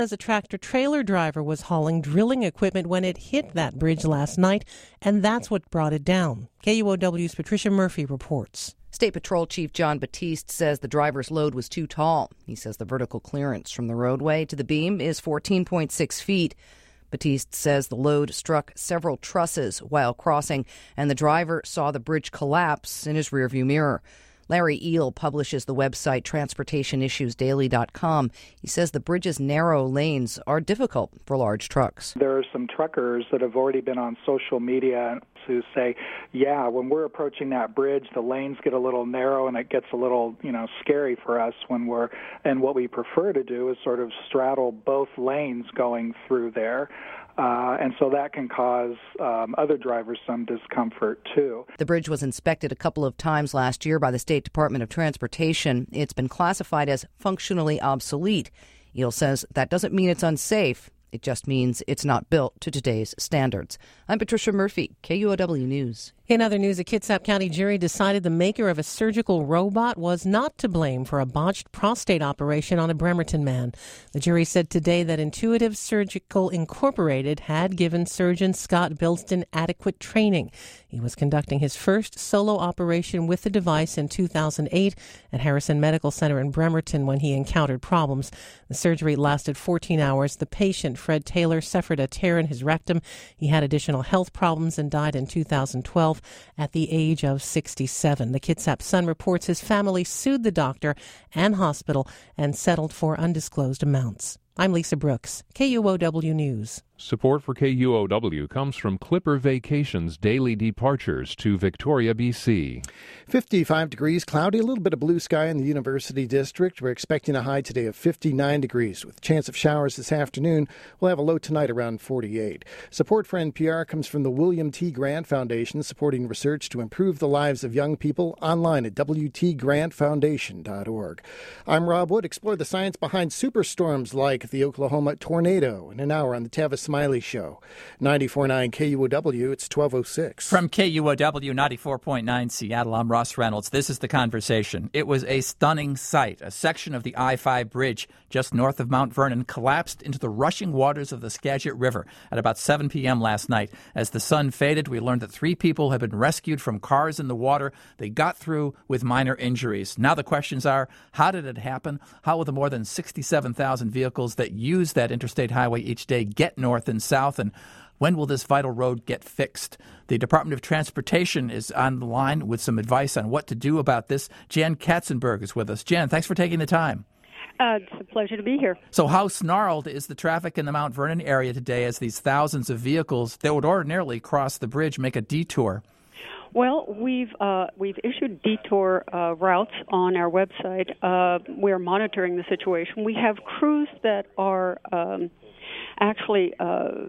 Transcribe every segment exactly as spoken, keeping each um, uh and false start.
As a tractor-trailer driver was hauling drilling equipment when it hit that bridge last night, and that's what brought it down. K U O W's Patricia Murphy reports. State Patrol Chief John Batiste says the driver's load was too tall. He says the vertical clearance from the roadway to the beam is fourteen point six feet. Batiste says the load struck several trusses while crossing, and the driver saw the bridge collapse in his rearview mirror. Larry Eel publishes the website transportation issues daily dot com. He says the bridge's narrow lanes are difficult for large trucks. There are some truckers that have already been on social media who say, yeah, when we're approaching that bridge, the lanes get a little narrow and it gets a little, you know, scary for us when we're, and what we prefer to do is sort of straddle both lanes going through there. Uh, and so that can cause um, other drivers some discomfort, too. The bridge was inspected a couple of times last year by the State Department of Transportation. It's been classified as functionally obsolete. Eel says that doesn't mean it's unsafe. It just means it's not built to today's standards. I'm Patricia Murphy, K U O W News. In other news, a Kitsap County jury decided the maker of a surgical robot was not to blame for a botched prostate operation on a Bremerton man. The jury said today that Intuitive Surgical Incorporated had given surgeon Scott Bilston adequate training. He was conducting his first solo operation with the device in two thousand eight at Harrison Medical Center in Bremerton when he encountered problems. The surgery lasted fourteen hours. The patient, Fred Taylor, suffered a tear in his rectum. He had additional health problems and died in two thousand twelve. At the age of sixty-seven. The Kitsap Sun reports his family sued the doctor and hospital and settled for undisclosed amounts. I'm Lisa Brooks, K U O W News. Support for K U O W comes from Clipper Vacations daily departures to Victoria, B C. fifty-five degrees, cloudy, a little bit of blue sky in the University District. We're expecting a high today of fifty-nine degrees with a chance of showers this afternoon. We'll have a low tonight around forty-eight. Support for N P R comes from the William T. Grant Foundation, supporting research to improve the lives of young people, online at w t grant foundation dot org. I'm Rob Wood. Explore the science behind superstorms like the Oklahoma tornado in an hour on the Tavis Smiley Show. ninety-four point nine K U O W, it's twelve oh six. From K U O W ninety-four point nine Seattle, I'm Ross Reynolds. This is The Conversation. It was a stunning sight. A section of the I five bridge just north of Mount Vernon collapsed into the rushing waters of the Skagit River at about seven p.m. last night. As the sun faded, we learned that three people have been rescued from cars in the water. They got through with minor injuries. Now the questions are, how did it happen? How will the more than sixty-seven thousand vehicles that use that interstate highway each day get north and south, and when will this vital road get fixed? The Department of Transportation is on the line with some advice on what to do about this. Jan Katzenberg is with us. Jan, thanks for taking the time. Uh, it's a pleasure to be here. So how snarled is the traffic in the Mount Vernon area today as these thousands of vehicles that would ordinarily cross the bridge make a detour? Well, we've uh, we've issued detour uh, routes on our website. Uh, we're monitoring the situation. We have crews that are um, actually uh,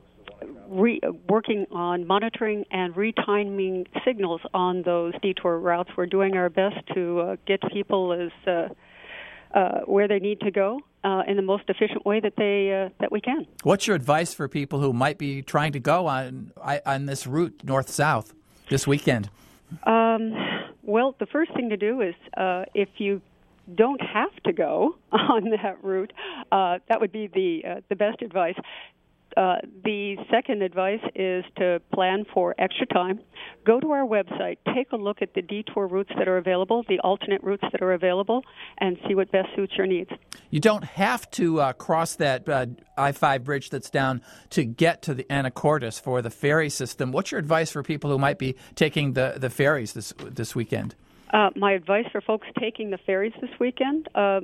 re- working on monitoring and retiming signals on those detour routes. We're doing our best to uh, get people as uh, uh, where they need to go uh, in the most efficient way that they uh, that we can. What's your advice for people who might be trying to go on on this route north-south this weekend? Um, well, the first thing to do is uh, if you don't have to go on that route, uh, that would be the uh, the best advice. Uh, the second advice is to plan for extra time. Go to our website, take a look at the detour routes that are available, the alternate routes that are available, and see what best suits your needs. You don't have to uh, cross that uh, I five bridge that's down to get to the Anacortes for the ferry system. What's your advice for people who might be taking the, the ferries this this weekend? Uh, my advice for folks taking the ferries this weekend, uh,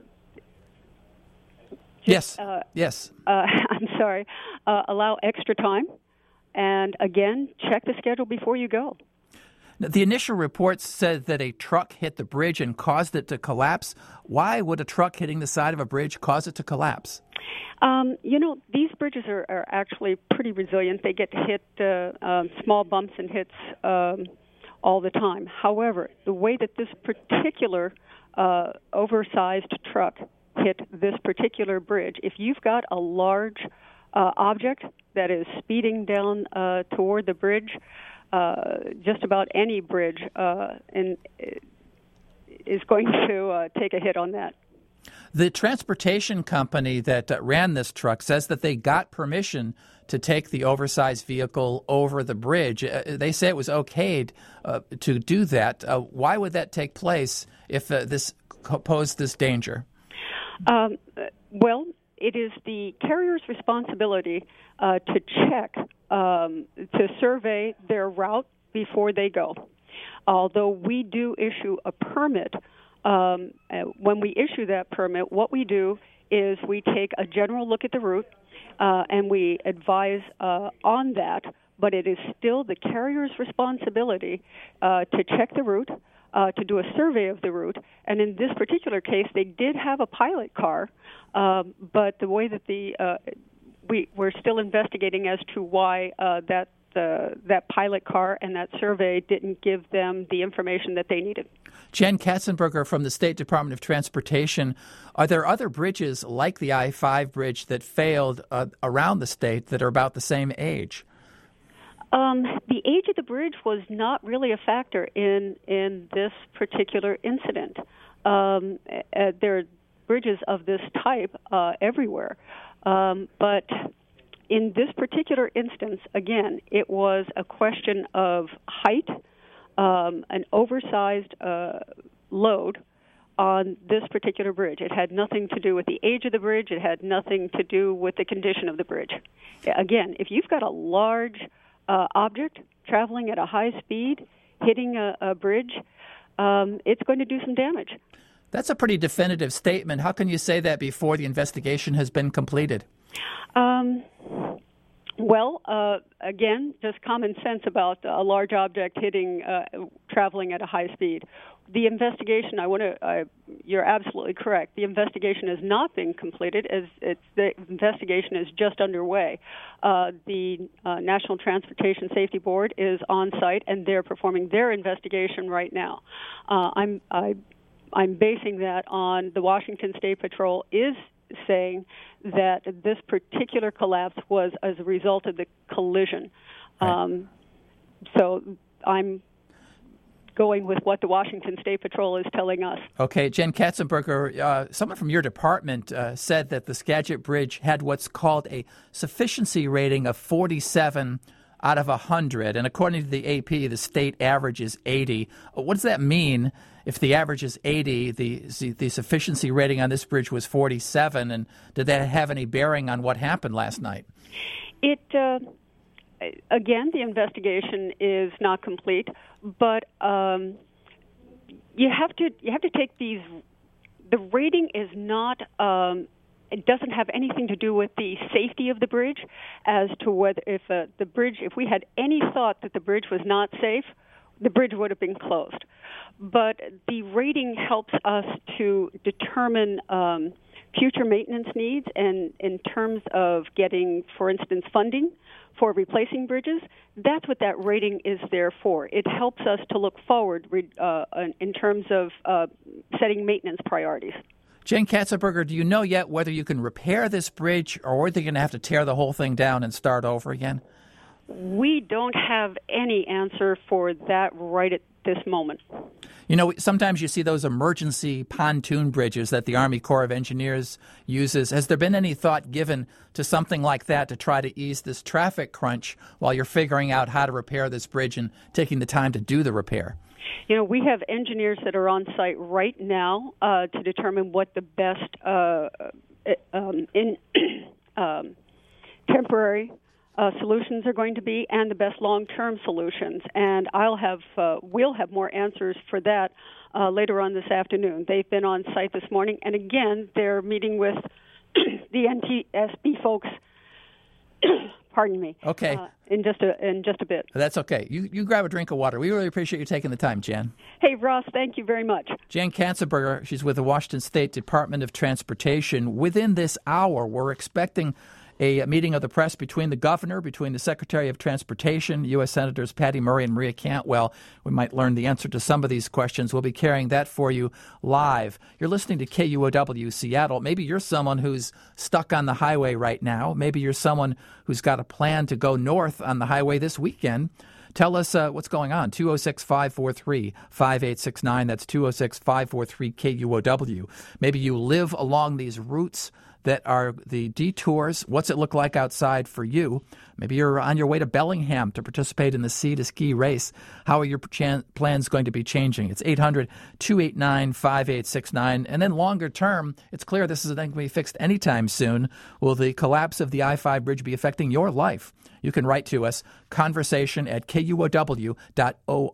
Just, yes, uh, yes. Uh, I'm sorry. Uh, allow extra time. And again, check the schedule before you go. The initial reports said that a truck hit the bridge and caused it to collapse. Why would a truck hitting the side of a bridge cause it to collapse? Um, you know, these bridges are, are actually pretty resilient. They get hit uh, um, small bumps and hits um, all the time. However, the way that this particular uh, oversized truck hit this particular bridge, if you've got a large uh, object that is speeding down uh, toward the bridge, uh, just about any bridge uh, and is going to uh, take a hit on that. The transportation company that uh, ran this truck says that they got permission to take the oversized vehicle over the bridge. Uh, they say it was okayed uh, to do that. Uh, why would that take place if uh, this posed this danger? Um, well, it is the carrier's responsibility uh, to check, um, to survey their route before they go. Although we do issue a permit, um, when we issue that permit, what we do is we take a general look at the route uh, and we advise uh, on that, but it is still the carrier's responsibility uh, to check the route, uh, to do a survey of the route, and in this particular case, they did have a pilot car, um, but the way that the uh, we, we're still investigating as to why uh, that The, that pilot car and that survey didn't give them the information that they needed. Jen Katzenberger from the State Department of Transportation. Are there other bridges like the I five bridge that failed uh, around the state that are about the same age? Um, the age of the bridge was not really a factor in, in this particular incident. Um, uh, there are bridges of this type uh, everywhere, um, but in this particular instance, again, it was a question of height, um, an oversized uh, load on this particular bridge. It had nothing to do with the age of the bridge. It had nothing to do with the condition of the bridge. Again, if you've got a large uh, object traveling at a high speed, hitting a, a bridge, um, it's going to do some damage. That's a pretty definitive statement. How can you say that before the investigation has been completed? Um, well, uh, again, just common sense about a large object hitting, uh, traveling at a high speed. The investigation, I want to, uh, you're absolutely correct. The investigation has not been completed. As it's, the investigation is just underway. Uh, the uh, National Transportation Safety Board is on site, and they're performing their investigation right now. Uh, I'm, I, I'm basing that on the Washington State Patrol is saying that this particular collapse was as a result of the collision. Right. Um, so I'm going with what the Washington State Patrol is telling us. Okay, Jen Katzenberger, uh, someone from your department uh, said that the Skagit Bridge had what's called a sufficiency rating of forty-seven out of one hundred, and according to the A P, the state average is eighty. What does that mean? If the average is eighty, the the sufficiency rating on this bridge was forty-seven, and did that have any bearing on what happened last night? It uh, again, the investigation is not complete, but um, you have to you have to take these. The rating is not. Um, It doesn't have anything to do with the safety of the bridge, as to whether if uh, the bridge, if we had any thought that the bridge was not safe, the bridge would have been closed. But the rating helps us to determine um, future maintenance needs, and in terms of getting, for instance, funding for replacing bridges, that's what that rating is there for. It helps us to look forward uh, in terms of uh, setting maintenance priorities. Jen Katzenberger, do you know yet whether you can repair this bridge, or whether you're going to have to tear the whole thing down and start over again? We don't have any answer for that right at this moment. You know, sometimes you see those emergency pontoon bridges that the Army Corps of Engineers uses. Has there been any thought given to something like that to try to ease this traffic crunch while you're figuring out how to repair this bridge and taking the time to do the repair? You know, we have engineers that are on site right now uh, to determine what the best uh, um, in um, temporary uh, solutions are going to be, and the best long-term solutions. And I'll have, uh, we'll have more answers for that uh, later on this afternoon. They've been on site this morning, and again, they're meeting with the N T S B folks. Pardon me. Okay. Uh, in just a in just a bit. That's okay. You you grab a drink of water. We really appreciate you taking the time, Jen. Hey, Ross, thank you very much. Jen Katzenberger, she's with the Washington State Department of Transportation. Within this hour, we're expecting a meeting of the press between the governor, between the Secretary of Transportation, U S Senators Patty Murray and Maria Cantwell. We might learn the answer to some of these questions. We'll be carrying that for you live. You're listening to K U O W Seattle. Maybe you're someone who's stuck on the highway right now. Maybe you're someone who's got a plan to go north on the highway this weekend. Tell us uh, what's going on. two oh six, five four three, five eight six nine. That's two oh six, five four three, K U O W. Maybe you live along these routes that are the detours. What's it look like outside for you? Maybe you're on your way to Bellingham to participate in the Sea to Ski race. How are your chan- plans going to be changing? It's eight hundred, two eight nine, five eight six nine. And then longer term, it's clear this isn't going to be fixed anytime soon. Will the collapse of the I five bridge be affecting your life? You can write to us, conversation at K U O W dot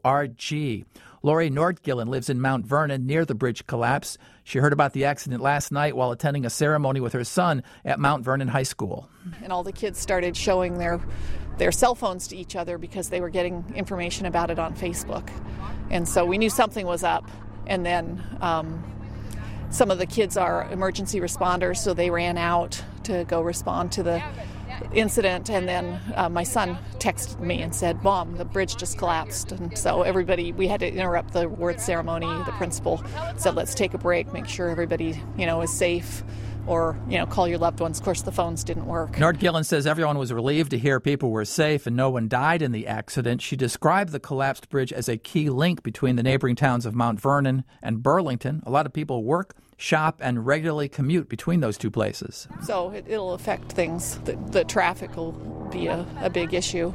org. Lori Nordgillen lives in Mount Vernon near the bridge collapse. She heard about the accident last night while attending a ceremony with her son at Mount Vernon High School. And all the kids started showing their their cell phones to each other because they were getting information about it on Facebook. And so we knew something was up. And then um, some of the kids are emergency responders, so they ran out to go respond to the incident. And then uh, my son texted me and said, Mom, the bridge just collapsed. And so everybody, we had to interrupt the award ceremony. The principal said, let's take a break, make sure everybody, you know, is safe, or, you know, call your loved ones. Of course, the phones didn't work. Nordgillen says everyone was relieved to hear people were safe and no one died in the accident. She described the collapsed bridge as a key link between the neighboring towns of Mount Vernon and Burlington. A lot of people work, shop, and regularly commute between those two places. So it, it'll affect things. The, the traffic will be a, a big issue.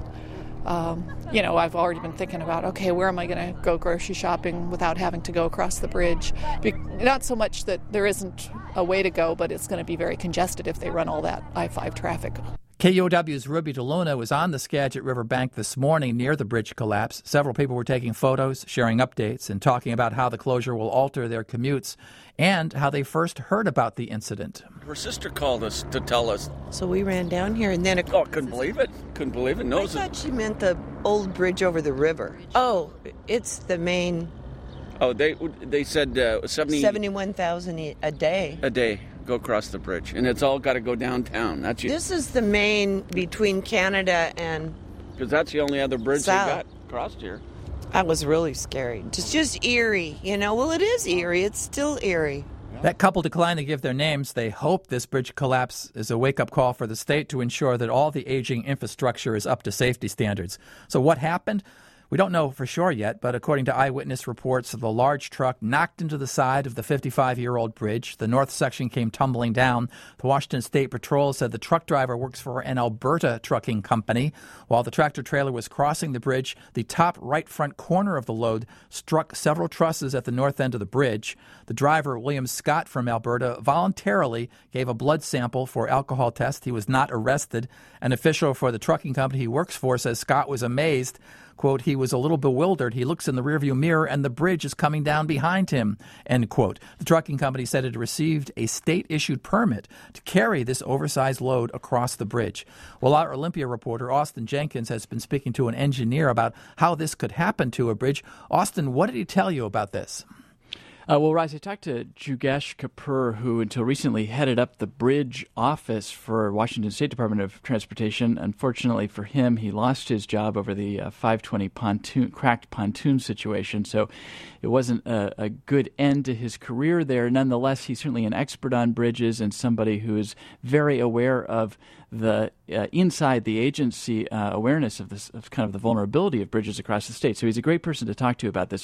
Um, you know, I've already been thinking about, okay, where am I going to go grocery shopping without having to go across the bridge? Be- not so much that there isn't a way to go, but it's going to be very congested if they run all that I five traffic. K U O W's Ruby DeLuna was on the Skagit River bank this morning near the bridge collapse. Several people were taking photos, sharing updates, and talking about how the closure will alter their commutes and how they first heard about the incident. Her sister called us to tell us. So we ran down here, and then... It, oh, couldn't believe it. Couldn't believe it. No, I thought she meant the old bridge over the river. Oh, it's the main... Oh, they they said uh, seventy seventy-one thousand a day. A day. Go across the bridge, and it's all got to go downtown. That's you. This is the main between Canada and because that's the only other bridge south. they got crossed here. That was really scary. It's just eerie, you know. Well, it is eerie. It's still eerie. That couple declined to give their names. They hope this bridge collapse is a wake-up call for the state to ensure that all the aging infrastructure is up to safety standards. So what happened? We don't know for sure yet, but according to eyewitness reports, the large truck knocked into the side of the fifty-five-year-old bridge. The north section came tumbling down. The Washington State Patrol said the truck driver works for an Alberta trucking company. While the tractor-trailer was crossing the bridge, the top right front corner of the load struck several trusses at the north end of the bridge. The driver, William Scott from Alberta, voluntarily gave a blood sample for alcohol test. He was not arrested. An official for the trucking company he works for says Scott was amazed. Quote, he was a little bewildered. He looks in the rearview mirror and the bridge is coming down behind him, end quote. The trucking company said it received a state-issued permit to carry this oversized load across the bridge. Well, our Olympia reporter, Austin Jenkins, has been speaking to an engineer about how this could happen to a bridge. Austin, what did he tell you about this? Uh, well, Rise, I talked to Jugesh Kapoor, who until recently headed up the bridge office for Washington State Department of Transportation. Unfortunately for him, he lost his job over the uh, five twenty pontoon, cracked pontoon situation, so it wasn't a, a good end to his career there. Nonetheless, he's certainly an expert on bridges and somebody who is very aware of the uh, inside the agency uh, awareness of this, of kind of the vulnerability of bridges across the state. So he's a great person to talk to about this.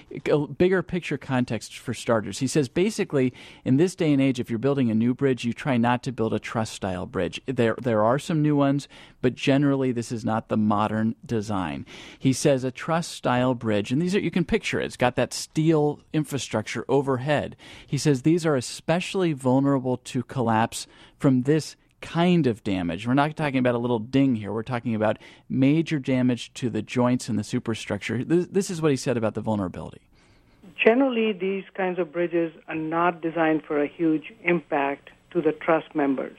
A bigger picture context for starters. He says basically in this day and age, if you're building a new bridge, you try not to build a truss style bridge. There, there are some new ones, but generally this is not the modern design. He says a truss style bridge, and these are, you can picture it, it's got that steel infrastructure overhead. He says these are especially vulnerable to collapse from this kind of damage. We're not talking about a little ding here. We're talking about major damage to the joints and the superstructure. This, this is what he said about the vulnerability. Generally, these kinds of bridges are not designed for a huge impact to the truss members.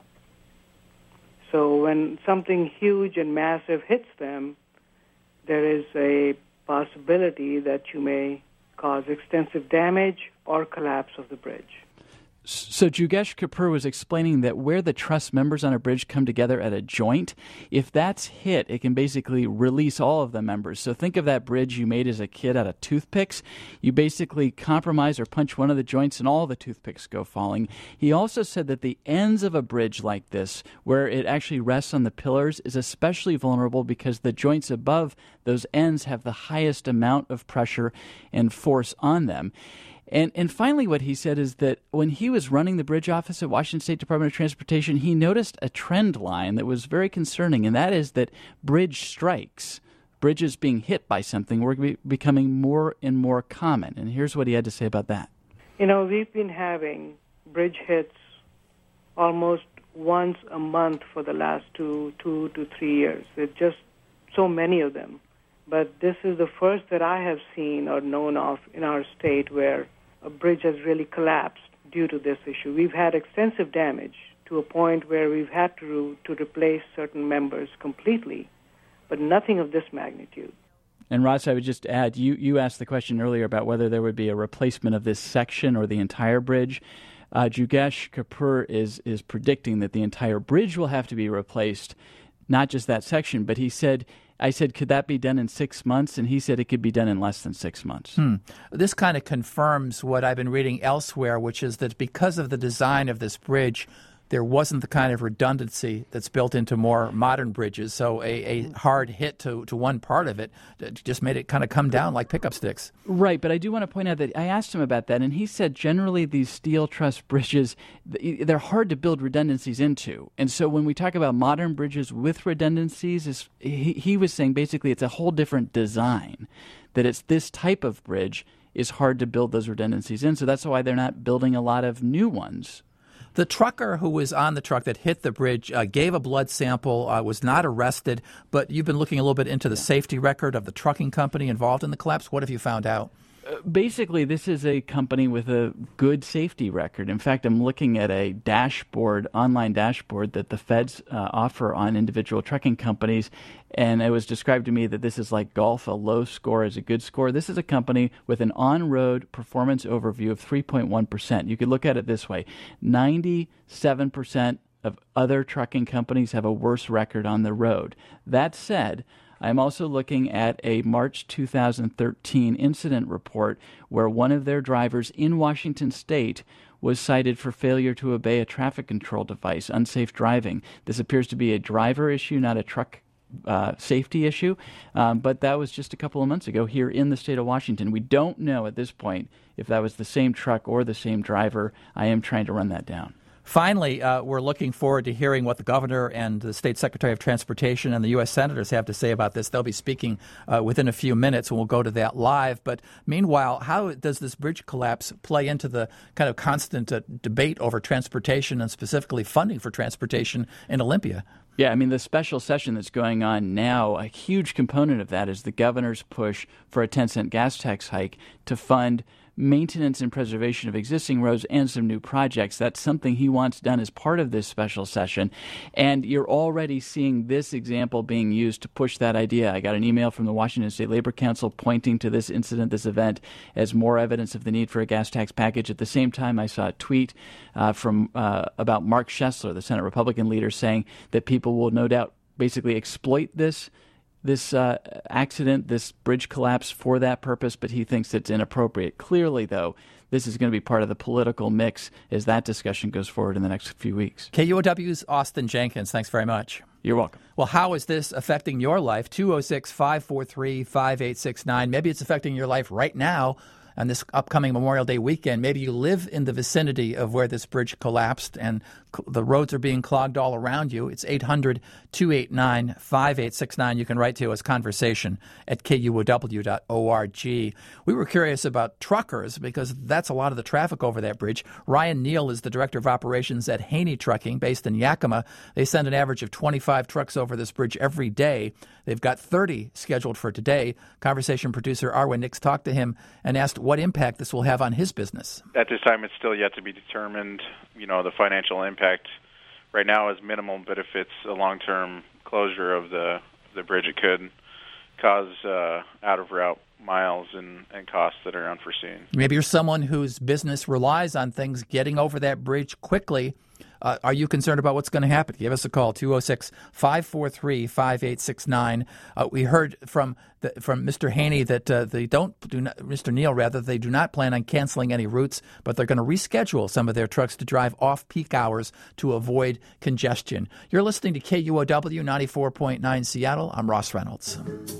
So when something huge and massive hits them, there is a possibility that you may cause extensive damage or collapse of the bridge. So Jugesh Kapoor was explaining that where the truss members on a bridge come together at a joint, if that's hit, it can basically release all of the members. So think of that bridge you made as a kid out of toothpicks. You basically compromise or punch one of the joints and all the toothpicks go falling. He also said that the ends of a bridge like this, where it actually rests on the pillars, is especially vulnerable because the joints above those ends have the highest amount of pressure and force on them. And and finally, what he said is that when he was running the bridge office at Washington State Department of Transportation, he noticed a trend line that was very concerning, and that is that bridge strikes, bridges being hit by something, were be- becoming more and more common. And here's what he had to say about that. You know, we've been having bridge hits almost once a month for the last two, two to three years. There's just so many of them. But this is the first that I have seen or known of in our state where a bridge has really collapsed due to this issue. We've had extensive damage to a point where we've had to to replace certain members completely, but nothing of this magnitude. And Ross, I would just add, you, you asked the question earlier about whether there would be a replacement of this section or the entire bridge. Uh, Jugesh Kapoor is is predicting that the entire bridge will have to be replaced, not just that section, but he said, I said, could that be done in six months? And he said it could be done in less than six months. Hmm. This kind of confirms what I've been reading elsewhere, which is that because of the design of this bridge, there wasn't the kind of redundancy that's built into more modern bridges. So a, a hard hit to, to one part of it just made it kind of come down like pickup sticks. Right, but I do want to point out that I asked him about that, and he said generally these steel truss bridges, they're hard to build redundancies into. And so when we talk about modern bridges with redundancies, is he, he was saying basically it's a whole different design, that it's this type of bridge is hard to build those redundancies in. So that's why they're not building a lot of new ones. The trucker who was on the truck that hit the bridge uh, gave a blood sample, uh, was not arrested, but you've been looking a little bit into the safety record of the trucking company involved in the collapse. What have you found out? Uh, basically, this is a company with a good safety record. In fact, I'm looking at a dashboard, online dashboard that the feds uh, offer on individual trucking companies, and it was described to me that this is like golf. A low score is a good score. This is a company with an on-road performance overview of three point one percent. You could look at it this way. ninety-seven percent of other trucking companies have a worse record on the road. That said, I'm also looking at a March two thousand thirteen incident report where one of their drivers in Washington State was cited for failure to obey a traffic control device, unsafe driving. This appears to be a driver issue, not a truck uh, safety issue, um, but that was just a couple of months ago here in the state of Washington. We don't know at this point if that was the same truck or the same driver. I am trying to run that down. Finally, uh, we're looking forward to hearing what the governor and the state secretary of transportation and the U S senators have to say about this. They'll be speaking uh, within a few minutes, and we'll go to that live. But meanwhile, how does this bridge collapse play into the kind of constant uh, debate over transportation and specifically funding for transportation in Olympia? Yeah, I mean, the special session that's going on now, a huge component of that is the governor's push for a ten cent gas tax hike to fund maintenance and preservation of existing roads and some new projects. That's something he wants done as part of this special session. And you're already seeing this example being used to push that idea. I got an email from the Washington State Labor Council pointing to this incident, this event, as more evidence of the need for a gas tax package. At the same time, I saw a tweet uh, from uh, about Mark Schessler, the Senate Republican leader, saying that people will no doubt basically exploit this this uh, accident, this bridge collapse for that purpose, but he thinks it's inappropriate. Clearly, though, this is going to be part of the political mix as that discussion goes forward in the next few weeks. K U O W's Austin Jenkins, thanks very much. You're welcome. Well, how is this affecting your life? two oh six, five four three, five eight six nine. Maybe it's affecting your life right now on this upcoming Memorial Day weekend. Maybe you live in the vicinity of where this bridge collapsed and cl- the roads are being clogged all around you. It's eight hundred, two eight nine, five eight six nine. You can write to us, conversation at K U O W dot org. We were curious about truckers because that's a lot of the traffic over that bridge. Ryan Neal is the director of operations at Haney Trucking based in Yakima. They send an average of twenty-five trucks over this bridge every day. They've got thirty scheduled for today. Conversation producer Arwen Nix talked to him and asked what impact this will have on his business. At this time, it's still yet to be determined. You know, the financial impact right now is minimal, but if it's a long-term closure of the the bridge, it could cause uh, out-of-route miles and, and costs that are unforeseen. Maybe you're someone whose business relies on things getting over that bridge quickly. Uh, are you concerned about what's going to happen? Give us a call, two oh six, five four three, five eight six nine. Uh, we heard from the, from Mister Haney that uh, they don't, do not, Mister Neal, rather, they do not plan on canceling any routes, but they're going to reschedule some of their trucks to drive off-peak hours to avoid congestion. You're listening to K U O W ninety-four point nine Seattle. I'm Ross Reynolds.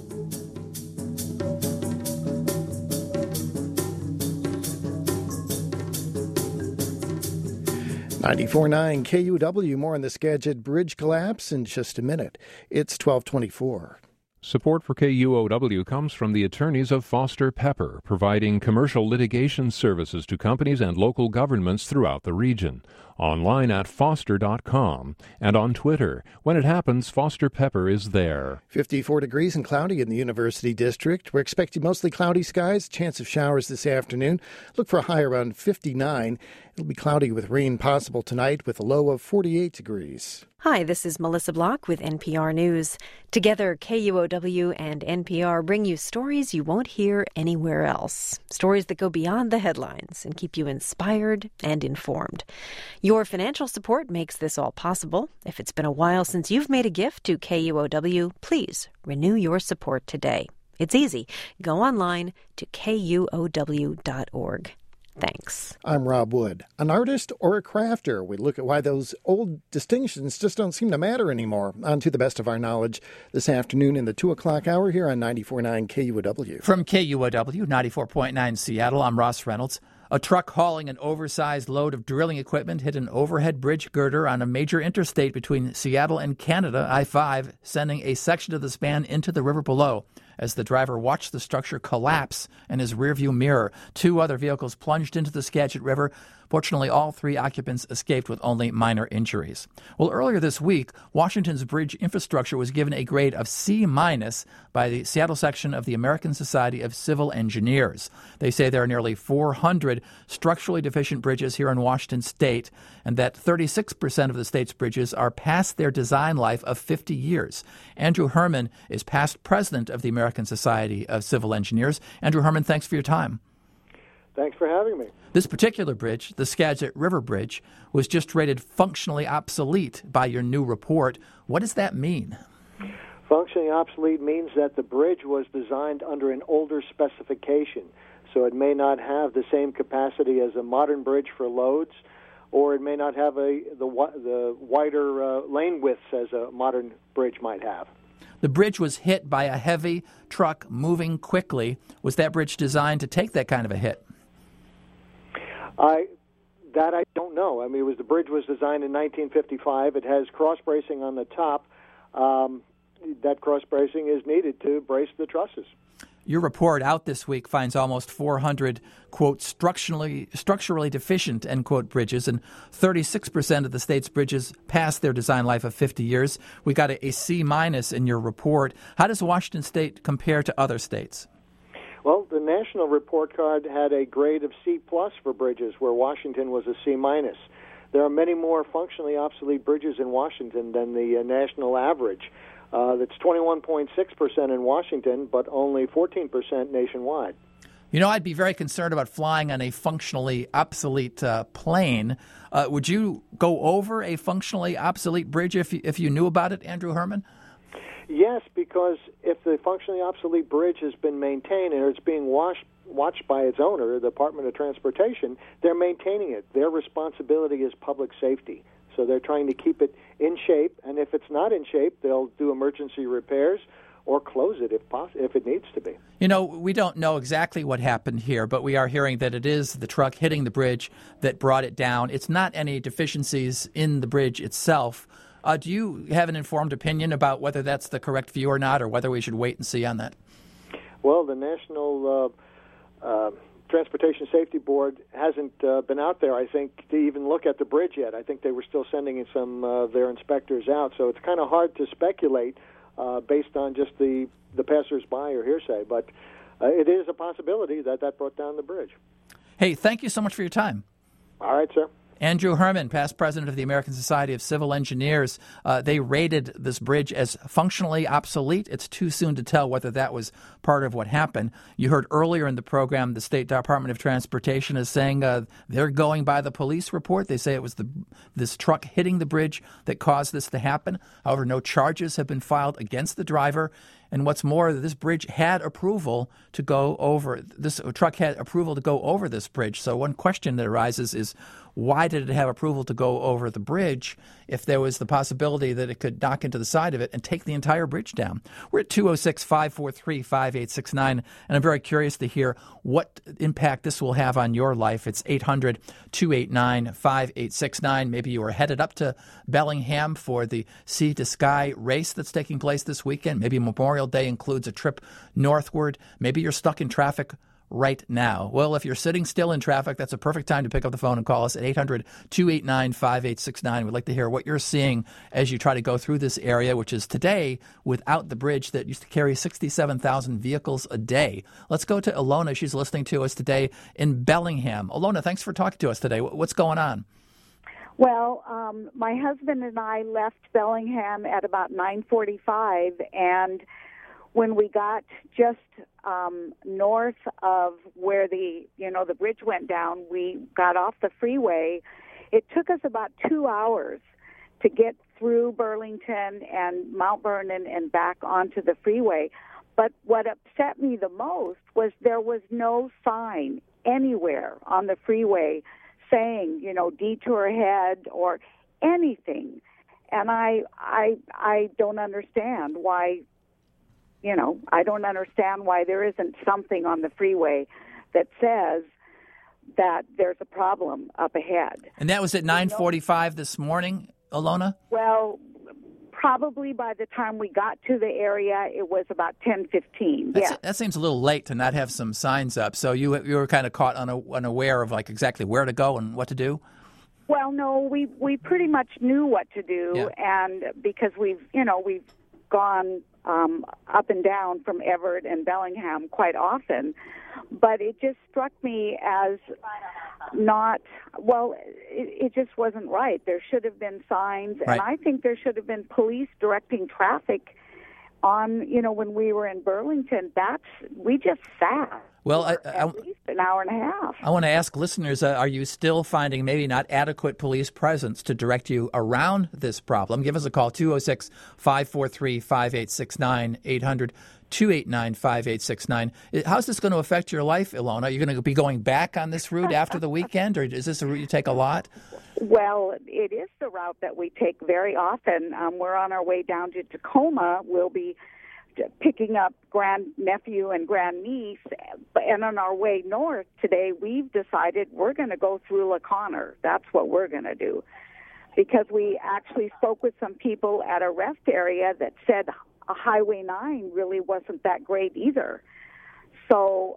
ninety-four point nine K U W. More on the Skagit Bridge collapse in just a minute. It's twelve twenty-four. Support for K U O W comes from the attorneys of Foster Pepper, providing commercial litigation services to companies and local governments throughout the region. Online at foster dot com and on Twitter. When it happens, Foster Pepper is there. fifty-four degrees and cloudy in the University District. We're expecting mostly cloudy skies, chance of showers this afternoon. Look for a high around fifty-nine. It'll be cloudy with rain possible tonight with a low of forty-eight degrees. Hi, this is Melissa Block with N P R News. Together, K U O W and N P R bring you stories you won't hear anywhere else. Stories that go beyond the headlines and keep you inspired and informed. Your financial support makes this all possible. If it's been a while since you've made a gift to K U O W, please renew your support today. It's easy. Go online to K U O W dot org. Thanks. I'm Rob Wood. An artist or a crafter? We look at why those old distinctions just don't seem to matter anymore. On to the best of our knowledge this afternoon in the two o'clock hour here on ninety-four point nine K U O W. From K U O W, ninety-four point nine Seattle, I'm Ross Reynolds. A truck hauling an oversized load of drilling equipment hit an overhead bridge girder on a major interstate between Seattle and Canada, I five, sending a section of the span into the river below. As the driver watched the structure collapse in his rearview mirror, two other vehicles plunged into the Skagit River. Fortunately, all three occupants escaped with only minor injuries. Well, earlier this week, Washington's bridge infrastructure was given a grade of C minus by the Seattle section of the American Society of Civil Engineers. They say there are nearly four hundred structurally deficient bridges here in Washington state, and that thirty-six percent of the state's bridges are past their design life of fifty years. Andrew Herman is past president of the American Society of Civil Engineers. Andrew Herman, thanks for your time. Thanks for having me. This particular bridge, the Skagit River Bridge, was just rated functionally obsolete by your new report. What does that mean? Functionally obsolete means that the bridge was designed under an older specification, so it may not have the same capacity as a modern bridge for loads, or it may not have a the, the wider uh, lane widths as a modern bridge might have. The bridge was hit by a heavy truck moving quickly. Was that bridge designed to take that kind of a hit? I that I don't know. I mean, it was the bridge was designed in nineteen fifty-five. It has cross bracing on the top. Um, that cross bracing is needed to brace the trusses. Your report out this week finds almost four hundred, quote, structurally structurally deficient, end quote, bridges, and thirty-six percent of the state's bridges past their design life of fifty years. We got a, a C minus in your report. How does Washington state compare to other states? Well, the national report card had a grade of C plus for bridges, where Washington was a C minus. There are many more functionally obsolete bridges in Washington than the uh, national average. Uh, that's twenty-one point six percent in Washington, but only fourteen percent nationwide. You know, I'd be very concerned about flying on a functionally obsolete uh, plane. Uh, would you go over a functionally obsolete bridge if you, if you knew about it, Andrew Herman? Yes, because if the functionally obsolete bridge has been maintained and it's being washed, watched by its owner, the Department of Transportation, they're maintaining it. Their responsibility is public safety. So they're trying to keep it in shape, and if it's not in shape, they'll do emergency repairs or close it if poss- if it needs to be. You know, we don't know exactly what happened here, but we are hearing that it is the truck hitting the bridge that brought it down. It's not any deficiencies in the bridge itself. Uh, do you have an informed opinion about whether that's the correct view or not, or whether we should wait and see on that? Well, the National uh, uh, Transportation Safety Board hasn't uh, been out there, I think, to even look at the bridge yet. I think they were still sending some of uh, their inspectors out, so it's kind of hard to speculate uh, based on just the, the passers-by or hearsay. But uh, it is a possibility that that brought down the bridge. Hey, thank you so much for your time. All right, sir. Andrew Herman, past president of the American Society of Civil Engineers, uh, they rated this bridge as functionally obsolete. It's too soon to tell whether that was part of what happened. You heard earlier in the program the State Department of Transportation is saying uh, they're going by the police report. They say it was the this truck hitting the bridge that caused this to happen. However, no charges have been filed against the driver. And what's more, this bridge had approval to go over, this truck had approval to go over this bridge. So one question that arises is, why did it have approval to go over the bridge if there was the possibility that it could knock into the side of it and take the entire bridge down? We're at two oh six, five four three, five eight six nine, and I'm very curious to hear what impact this will have on your life. It's eight hundred, two eight nine, five eight six nine. Maybe you are headed up to Bellingham for the Sea to Sky race that's taking place this weekend. Maybe Memorial Day includes a trip northward. Maybe you're stuck in traffic right now. Well, if you're sitting still in traffic, that's a perfect time to pick up the phone and call us at eight hundred, two eight nine, five eight six nine. We'd like to hear what you're seeing as you try to go through this area, which is today without the bridge that used to carry sixty-seven thousand vehicles a day. Let's go to Ilona. She's listening to us today in Bellingham. Ilona, thanks for talking to us today. What's going on? Well, um, my husband and I left Bellingham at about nine forty-five, and when we got just um, north of where the, you know, the bridge went down, we got off the freeway. It took us about two hours to get through Burlington and Mount Vernon and back onto the freeway. But what upset me the most was there was no sign anywhere on the freeway saying, you know, detour ahead or anything. And I, I, I don't understand why. You know, I don't understand why there isn't something on the freeway that says that there's a problem up ahead. And that was at nine forty-five this morning, Ilona? Well, probably by the time we got to the area, it was about ten fifteen. That's, Yeah. That seems a little late to not have some signs up. So you you were kind of caught una- unaware of like exactly where to go and what to do? Well, no, we we pretty much knew what to do, Yeah. and because we've, you know, we've gone um, up and down from Everett and Bellingham quite often, but it just struck me as not, well, it, it just wasn't right. There should have been signs, Right. and I think there should have been police directing traffic on, you know, when we were in Burlington. That's, we just sat. Well, I, I, at least an hour and a half. I want to ask listeners, uh, are you still finding maybe not adequate police presence to direct you around this problem? Give us a call, two oh six, five four three, five eight six nine, eight hundred, two eight nine, five eight six nine. How's this going to affect your life, Ilona? Are you going to be going back on this route after the weekend, or is this a route you take a lot? Well, it is the route that we take very often. Um, we're on our way down to Tacoma. We'll be picking up grandnephew and grandniece, and on our way north today, we've decided we're going to go through La Conner. That's what we're going to do, because we actually spoke with some people at a rest area that said a Highway nine really wasn't that great either. So,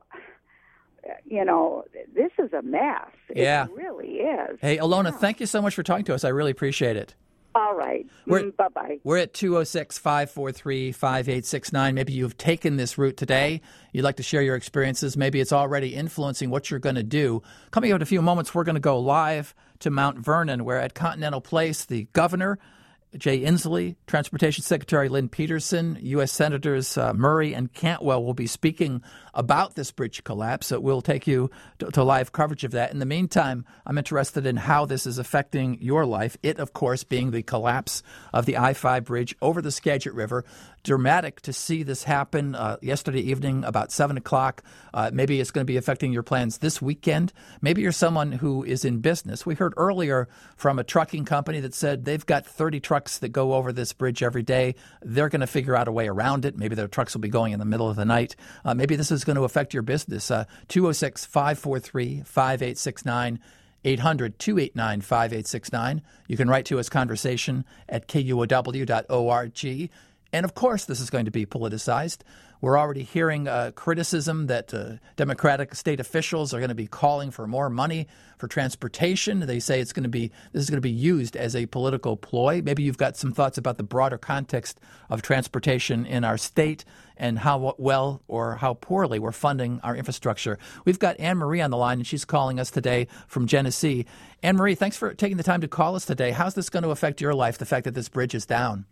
you know, this is a mess. Yeah. It really is. Hey, Ilona, thank you so much for talking to us. I really appreciate it. All right. We're, mm, bye-bye. We're at two oh six, five four three, five eight six nine. Maybe you've taken this route today. You'd like to share your experiences. Maybe it's already influencing what you're going to do. Coming up in a few moments, we're going to go live to Mount Vernon, where at Continental Place, the governor, Jay Inslee, Transportation Secretary Lynn Peterson, U S Senators uh, Murray and Cantwell will be speaking about this bridge collapse. So we'll take you to, to live coverage of that. In the meantime, I'm interested in how this is affecting your life. It, of course, being the collapse of the I five bridge over the Skagit River. Dramatic to see this happen uh, yesterday evening about seven o'clock. Uh, maybe it's going to be affecting your plans this weekend. Maybe you're someone who is in business. We heard earlier from a trucking company that said they've got thirty trucks that go over this bridge every day. They're going to figure out a way around it. Maybe their trucks will be going in the middle of the night. Uh, maybe this is going to affect your business. Uh, two oh six, five four three, five eight six nine. eight hundred, two eight nine, five eight six nine. You can write to us, conversation at K U O W dot org. And, of course, this is going to be politicized. We're already hearing uh, criticism that uh, Democratic state officials are going to be calling for more money for transportation. They say it's going to be this is going to be used as a political ploy. Maybe you've got some thoughts about the broader context of transportation in our state and how well or how poorly we're funding our infrastructure. We've got Anne Marie on the line, and she's calling us today from Genesee. Anne Marie, thanks for taking the time to call us today. How's this going to affect your life, the fact that this bridge is down?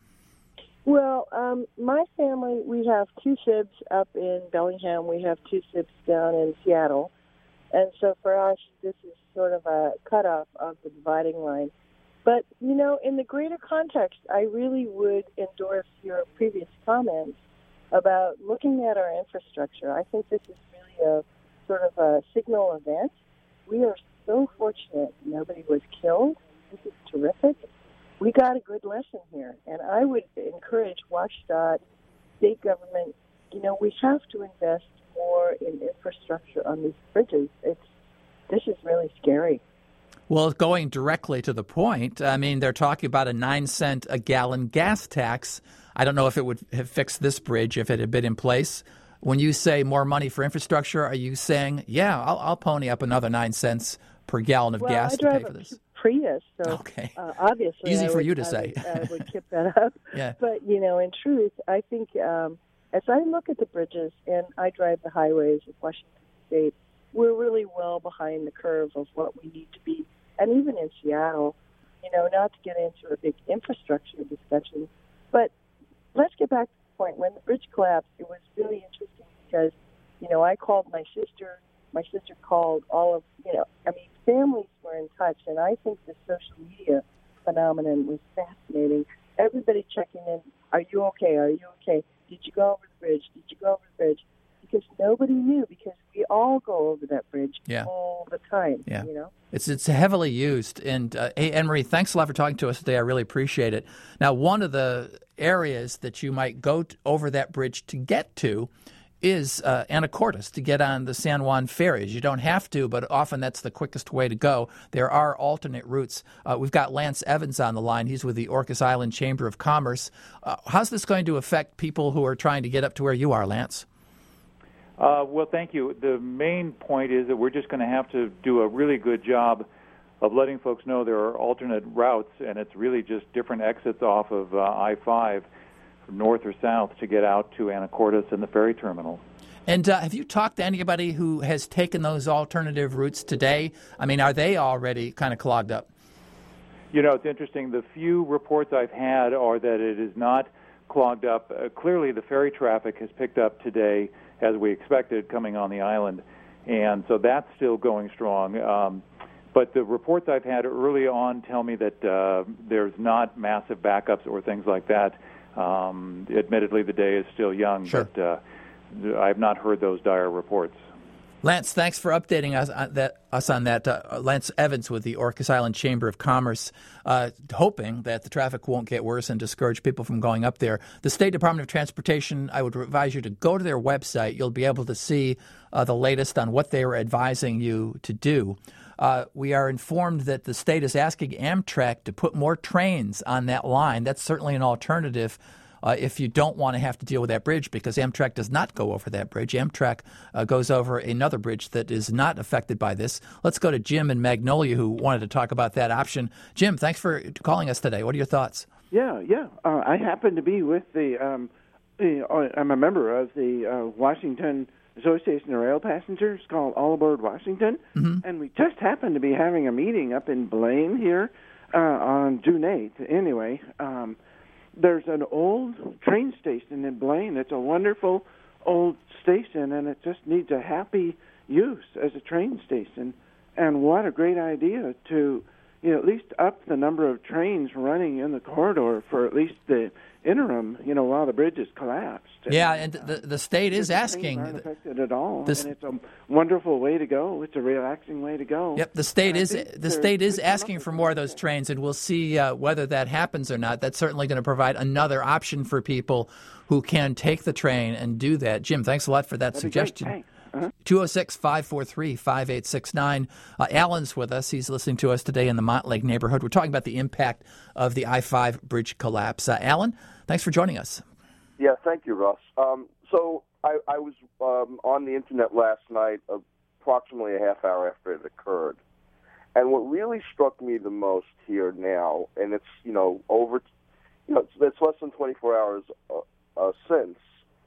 Well, um, my family, we have two S I Bs up in Bellingham. We have two S I Bs down in Seattle. And so for us, this is sort of a cutoff of the dividing line. But, you know, in the greater context, I really would endorse your previous comments about looking at our infrastructure. I think this is really a sort of a signal event. We are so fortunate nobody was killed. This is terrific. We got a good lesson here, and I would encourage WashDOT, state government, you know, we have to invest more in infrastructure on these bridges. It's This is really scary. Well, going directly to the point, I mean, they're talking about a nine cent a gallon gas tax. I don't know if it would have fixed this bridge if it had been in place. When you say more money for infrastructure, are you saying, yeah, I'll, I'll pony up another nine cents per gallon of well, gas I to pay drive for this? Prius, so okay. uh, obviously easy I for would, you to I say. Would, I would kip that up. Yeah. But you know, in truth, I think um, as I look at the bridges and I drive the highways of Washington State, we're really well behind the curve of what we need to be. And even in Seattle, you know, not to get into a big infrastructure discussion, but let's get back to the point when the bridge collapsed. It was really interesting because, you know, I called my sister. My sister called all of, you know, I mean, families were in touch, and I think the social media phenomenon was fascinating. Everybody checking in, are you okay? Are you okay? Did you go over the bridge? Did you go over the bridge? Because nobody knew, because we all go over that bridge yeah. all the time, yeah. you know? It's it's heavily used. And, uh, hey, Anne Marie, thanks a lot for talking to us today. I really appreciate it. Now, one of the areas that you might go t- over that bridge to get to is uh, Anacortes, to get on the San Juan ferries. You don't have to, but often that's the quickest way to go. There are alternate routes. Uh, we've got Lance Evans on the line. He's with the Orcas Island Chamber of Commerce. Uh, how's this going to affect people who are trying to get up to where you are, Lance? Uh, well, thank you. The main point is that we're just going to have to do a really good job of letting folks know there are alternate routes, and it's really just different exits off of uh, I five, north or south, to get out to Anacortes and the ferry terminal. And uh, have you talked to anybody who has taken those alternative routes today? I mean, are they already kind of clogged up? You know, it's interesting. The few reports I've had are that it is not clogged up. Uh, clearly, the ferry traffic has picked up today, as we expected, coming on the island. And so that's still going strong. Um, but the reports I've had early on tell me that uh, there's not massive backups or things like that. Um, admittedly, the day is still young, sure. but uh, I've not heard those dire reports. Lance, thanks for updating us on that. Us on that. Uh, Lance Evans with the Orcas Island Chamber of Commerce, uh, hoping that the traffic won't get worse and discourage people from going up there. The State Department of Transportation, I would advise you to go to their website. You'll be able to see uh, the latest on what they were advising you to do. Uh, we are informed that the state is asking Amtrak to put more trains on that line. That's certainly an alternative uh, if you don't want to have to deal with that bridge, because Amtrak does not go over that bridge. Amtrak uh, goes over another bridge that is not affected by this. Let's go to Jim in Magnolia, who wanted to talk about that option. Jim, thanks for calling us today. What are your thoughts? Yeah, yeah. Uh, I happen to be with the, um, the uh, I'm a member of the uh, Washington Association of Rail Passengers called All Aboard Washington, mm-hmm. and we just happened to be having a meeting up in Blaine here uh, on June eighth. Anyway, um, there's an old train station in Blaine. It's a wonderful old station, and it just needs a happy use as a train station. And what a great idea to, you know, at least up the number of trains running in the corridor for at least the interim, you know, while the bridge is collapsed. Yeah, and the the state is asking. Aren't affected at all, this, and it's a wonderful way to go. It's a relaxing way to go. Yep, the state and is the state is asking for more of those trains, and we'll see uh, whether that happens or not. That's certainly going to provide another option for people who can take the train and do that. Jim, thanks a lot for that That'd suggestion. Uh-huh. two oh six, five four three, five eight six nine. Uh, Alan's with us. He's listening to us today in the Montlake neighborhood. We're talking about the impact of the I five bridge collapse. Uh, Alan, thanks for joining us. Yeah, thank you, Russ. Um, so I, I was um, on the Internet last night, approximately a half hour after it occurred. And what really struck me the most here now, and it's, you know, over, you know, it's, it's less than twenty-four hours uh, uh, since,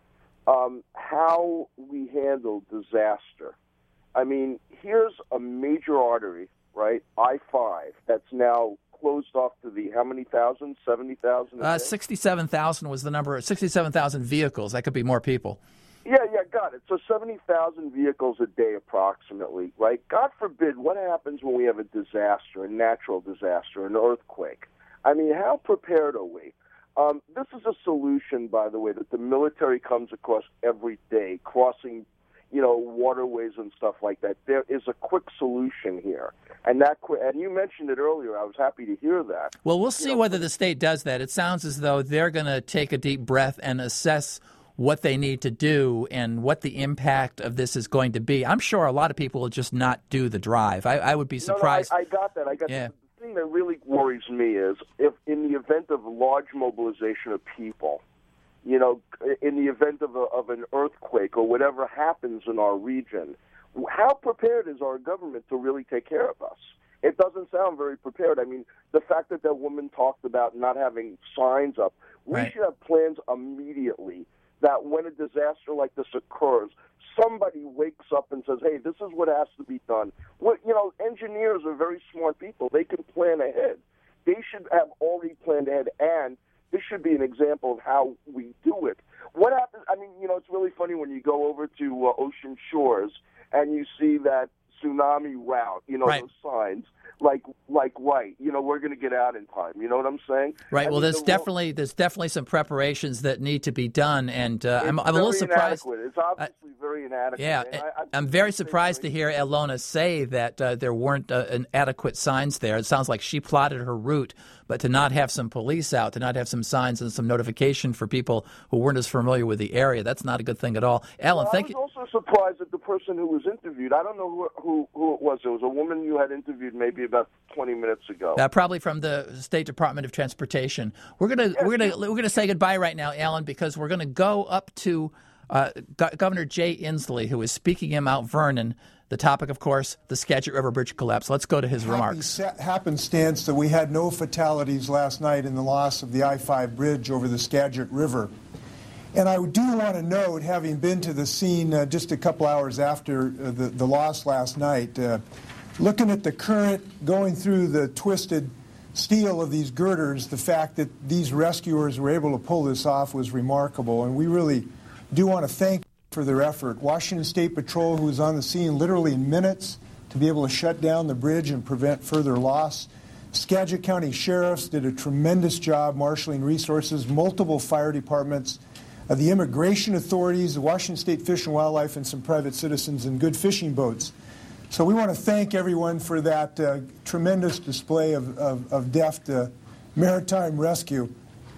um, how we handle disaster. I mean, here's a major artery, right, I five, that's now closed off to the, how many thousand, seventy thousand? Uh, sixty-seven thousand was the number, sixty-seven thousand vehicles. That could be more people. Yeah, yeah, got it. So seventy thousand vehicles a day approximately, right? God forbid, what happens when we have a disaster, a natural disaster, an earthquake? I mean, how prepared are we? Um, this is a solution, by the way, that the military comes across every day, crossing, you know, waterways and stuff like that. There is a quick solution here. And that, and you mentioned it earlier. I was happy to hear that. Well, we'll see you know, whether the state does that. It sounds as though they're going to take a deep breath and assess what they need to do and what the impact of this is going to be. I'm sure a lot of people will just not do the drive. I, I would be surprised. No, no, I, I got that. I got yeah. that. The thing that really worries me is if in the event of large mobilization of people, you know, in the event of, a, of an earthquake or whatever happens in our region, how prepared is our government to really take care of us? It doesn't sound very prepared. I mean, the fact that that woman talked about not having signs up, we right. should have plans immediately that when a disaster like this occurs, somebody wakes up and says, hey, this is what has to be done. Well, you know, engineers are very smart people. They can plan ahead. They should have already planned ahead, and this should be an example of how we do it. What happens, I mean, you know, it's really funny when you go over to uh, Ocean Shores and you see that tsunami route, you know, right. those signs, like, like right, you know, we're going to get out in time. You know what I'm saying? Right. I well, mean, there's the definitely there's definitely some preparations that need to be done, and uh, I'm, I'm a little surprised. Inadequate. It's obviously uh, very inadequate. Yeah, and I, I'm very surprised to hear Elona say that uh, there weren't uh, an adequate signs there. It sounds like she plotted her route, but to not have some police out, to not have some signs and some notification for people who weren't as familiar with the area, that's not a good thing at all. Alan, well, thank you. you. I was also surprised that the person who was interviewed, I don't know who, who, who it was. It was a woman you had interviewed maybe about twenty minutes ago. Uh, probably from the State Department of Transportation. We're gonna yes. we're gonna we're gonna say goodbye right now, Alan, because we're gonna go up to uh, Go- Governor Jay Inslee, who is speaking in Mount Vernon. The topic, of course, the Skagit River Bridge collapse. Let's go to his Happy remarks. Happenstance that we had no fatalities last night in the loss of the I five bridge over the Skagit River. And I do want to note, having been to the scene uh, just a couple hours after uh, the, the loss last night, uh, looking at the current going through the twisted steel of these girders, the fact that these rescuers were able to pull this off was remarkable. And we really do want to thank for their effort. Washington State Patrol, who was on the scene literally in minutes to be able to shut down the bridge and prevent further loss. Skagit County Sheriffs did a tremendous job marshaling resources, multiple fire departments, uh, the immigration authorities, the Washington State Fish and Wildlife, and some private citizens and good fishing boats. So we want to thank everyone for that uh, tremendous display of, of, of deft uh, maritime rescue.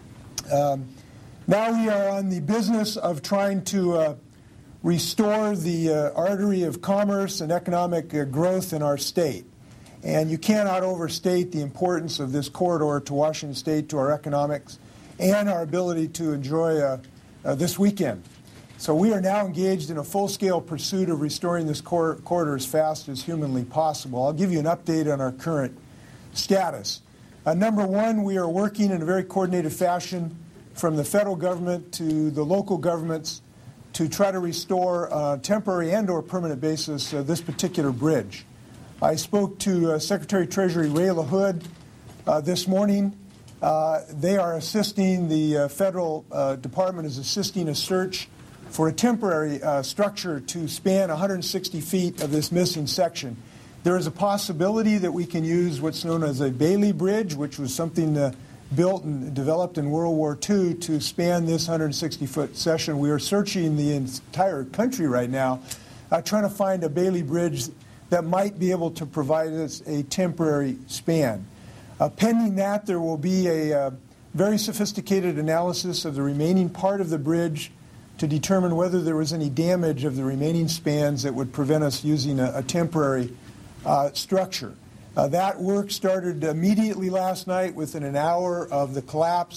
Um, now we are on the business of trying to uh, restore the uh, artery of commerce and economic uh, growth in our state. And you cannot overstate the importance of this corridor to Washington State, to our economics, and our ability to enjoy uh, uh, this weekend. So we are now engaged in a full-scale pursuit of restoring this cor- corridor as fast as humanly possible. I'll give you an update on our current status. Uh, number one, we are working in a very coordinated fashion from the federal government to the local governments to try to restore on a temporary and or permanent basis uh, this particular bridge. I spoke to uh, Secretary of Treasury Ray LaHood uh, this morning. Uh, they are assisting, the uh, federal uh, department is assisting a search for a temporary uh, structure to span one hundred sixty feet of this missing section. There is a possibility that we can use what's known as a Bailey Bridge, which was something uh, built and developed in World War Two to span this one hundred sixty foot section. We are searching the entire country right now, uh, trying to find a Bailey Bridge that might be able to provide us a temporary span. Uh, pending that, there will be a uh, very sophisticated analysis of the remaining part of the bridge to determine whether there was any damage of the remaining spans that would prevent us using a, a temporary uh, structure. Uh, that work started immediately last night within an hour of the collapse.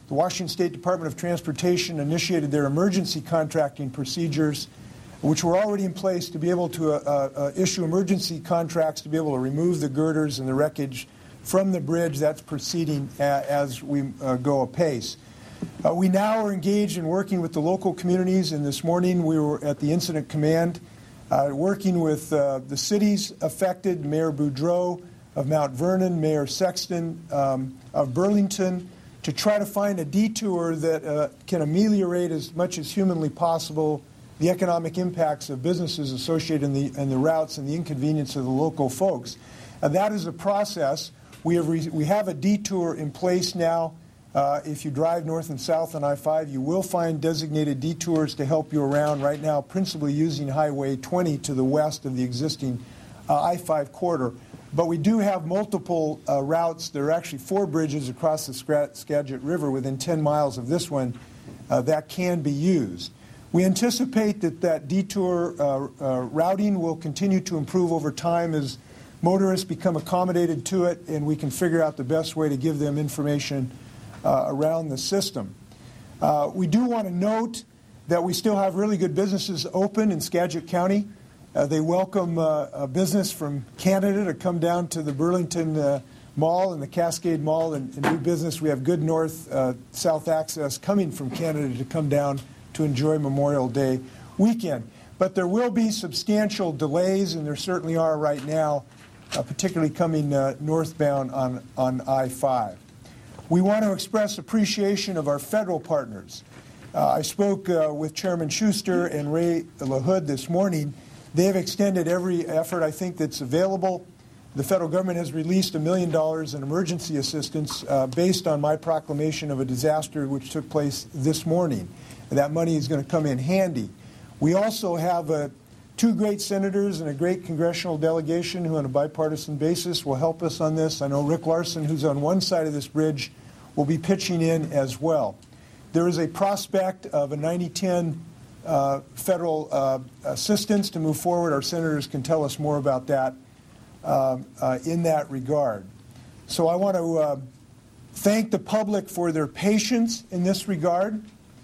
the Washington State Department of Transportation initiated their emergency contracting procedures, which were already in place to be able to uh, uh, issue emergency contracts to be able to remove the girders and the wreckage from the bridge. That's proceeding a- as we uh, go apace. Uh, we now are engaged in working with the local communities, and this morning we were at the Incident Command uh, working with uh, the cities affected, Mayor Boudreau of Mount Vernon, Mayor Sexton um, of Burlington, to try to find a detour that uh, can ameliorate as much as humanly possible the economic impacts of businesses associated in the, in the routes and the inconvenience of the local folks. And that is a process. We have, re- we have a detour in place now. Uh, if you drive north and south on I five, you will find designated detours to help you around right now, principally using Highway twenty to the west of the existing uh, I five corridor. But we do have multiple uh, routes. There are actually four bridges across the Skagit River within ten miles of this one uh, that can be used. We anticipate that that detour uh, uh, routing will continue to improve over time as motorists become accommodated to it and we can figure out the best way to give them information uh, around the system. Uh, we do want to note that we still have really good businesses open in Skagit County. Uh, they welcome uh, a business from Canada to come down to the Burlington uh, Mall and the Cascade Mall and, and do business. We have good north-south uh, access coming from Canada to come down to enjoy Memorial Day weekend. But there will be substantial delays, and there certainly are right now, uh, particularly coming uh, northbound on, on I five. We want to express appreciation of our federal partners. Uh, I spoke uh, with Chairman Schuster and Ray LaHood this morning. They have extended every effort, I think, that's available. The federal government has released a million dollars in emergency assistance uh, based on my proclamation of a disaster which took place this morning. That money is going to come in handy. We also have uh, two great senators and a great congressional delegation who on a bipartisan basis will help us on this. I know Rick Larson, who's on one side of this bridge, will be pitching in as well. There is a prospect of a ninety ten uh, federal uh, assistance to move forward. Our senators can tell us more about that uh, uh, in that regard. So I want to uh, thank the public for their patience in this regard.